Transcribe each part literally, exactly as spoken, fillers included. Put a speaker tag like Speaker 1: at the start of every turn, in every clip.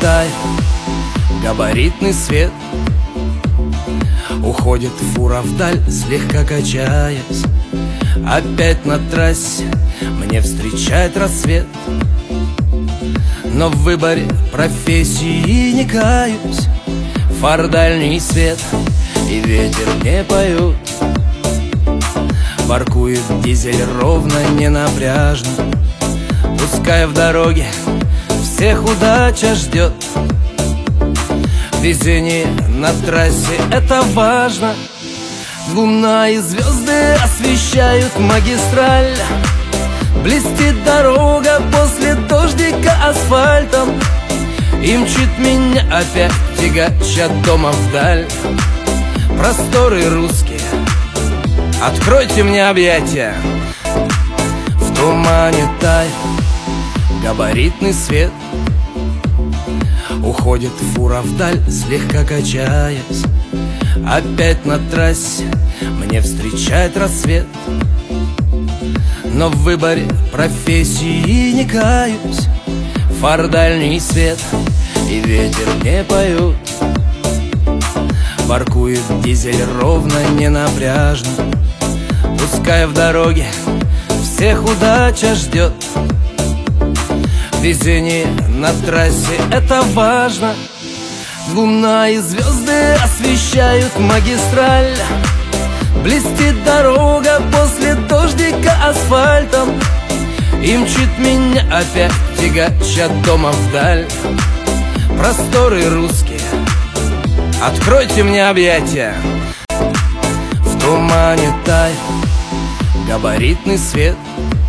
Speaker 1: тает габаритный свет. Уходит фура вдаль, слегка качаясь. Опять на трассе мне встречает рассвет. Но в выборе профессии не каюсь. Фар дальний свет и ветер не поют. Воркует дизель ровно, не напряжно. Пускай в дороге всех удача ждет. Везение на трассе — это важно. Луна и звезды освещают магистраль. Блестит дорога после дождика асфальтом. И мчит меня опять тягача дома вдаль. Просторы русские, откройте мне объятия. В тумане тает габаритный свет. Уходит фура вдаль, слегка качаясь. Опять на трассе мне встречает рассвет. Но в выборе профессии не каюсь. Фар дальний свет и ветер не поют. Воркует дизель ровно, не напряжно. Пускай в дороге всех удача ждет. Везение на трассе — это важно. Луна и звезды освещают магистраль. Блестит дорога после дождика асфальтом. И мчит меня опять тягача дома вдаль. Просторы русские, откройте мне объятия. В тумане тает габаритный свет.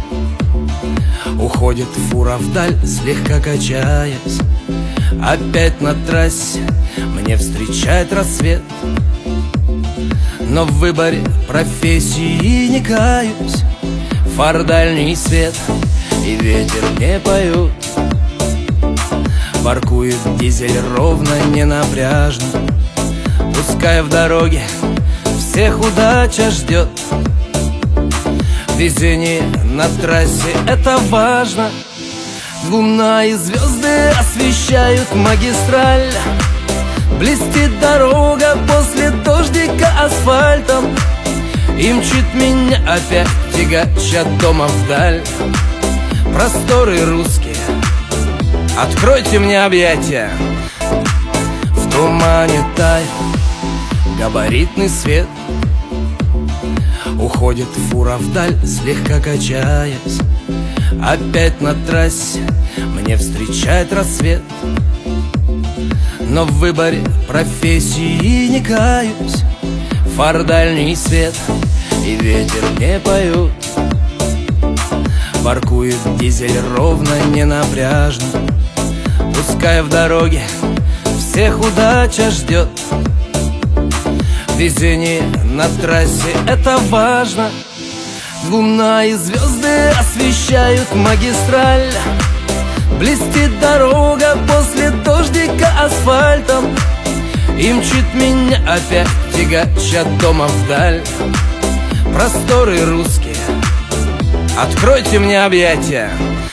Speaker 1: Уходит фура вдаль, слегка качаясь. Опять на трассе мне встречает рассвет. Но в выборе профессии не каюсь. Фар дальний свет и ветер не поют. Воркует дизель ровно, не напряжно. Пускай в дороге всех удача ждет. Везение на трассе — это важно. Луна и звезды освещают магистраль. Блестит дорога после дождика асфальтом. И мчит меня опять тягача дома вдаль. Просторы русские, откройте мне объятия. В тумане тает габаритный свет. Уходит фура вдаль, слегка качаясь. Опять на трассе мне встречает рассвет. Но в выборе профессии не каюсь. Фар дальний свет и ветер не поют. Воркует дизель ровно, не напряжно. Пускай в дороге всех удача ждет. Везение на трассе — это важно. Луна и звезды освещают магистраль. Блестит дорога после дождика асфальтом. И мчит меня опять тягача дома вдаль. Просторы русские, откройте мне объятия.